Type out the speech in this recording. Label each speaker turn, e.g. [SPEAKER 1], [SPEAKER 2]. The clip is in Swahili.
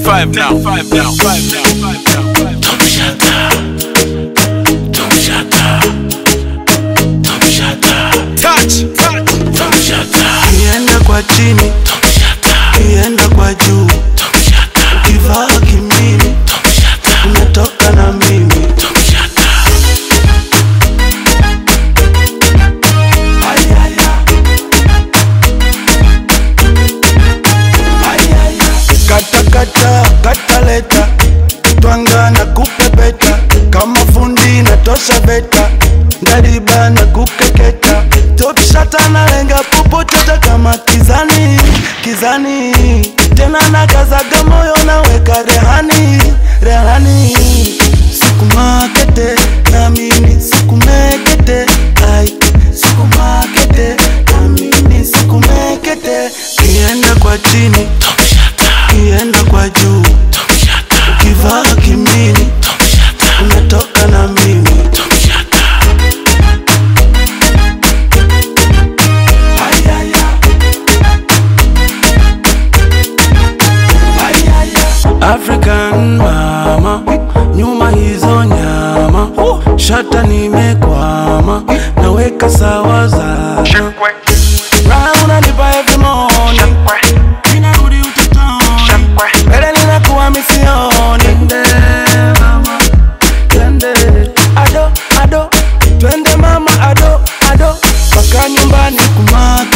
[SPEAKER 1] 5 now. Don't shut up. Don't shut up. Don't shut up. Touch. Don't shut up.
[SPEAKER 2] Kienda kwa chini.
[SPEAKER 1] Don't shut up.
[SPEAKER 2] Kienda kwa juu.
[SPEAKER 1] Don't shut up.
[SPEAKER 2] Ukivaa kimini.
[SPEAKER 1] Don't shut up.
[SPEAKER 2] Unatoka na mimi.
[SPEAKER 1] Don't shut up.
[SPEAKER 2] Kata leta. Twanga na kupepeta. Kama fundi na tosha beta. Ndaliba na kukeketa. Top shata na lenga popoteta kama kizani. Tena na kazaga moyo na weka rehani. Siku makete na mimi siku mekete. Siku makete na mimi siku mekete. Kienda kwa chini.
[SPEAKER 1] Don't shut up.
[SPEAKER 2] Kienda kwa juu.
[SPEAKER 1] Don't shut up.
[SPEAKER 2] Ukivaa kimini.
[SPEAKER 1] Don't shut up.
[SPEAKER 2] Unatoka na mimi.
[SPEAKER 1] Don't shut up.
[SPEAKER 2] African mama, nyuma hizo nyama. Shata nimekwama, naweka sawa zama. Round unanipa every morning. Ninarudi utotoni. Mbele ninakuwa misioni. Twende ado, twende mama ado. Paka nyumbani kumaka.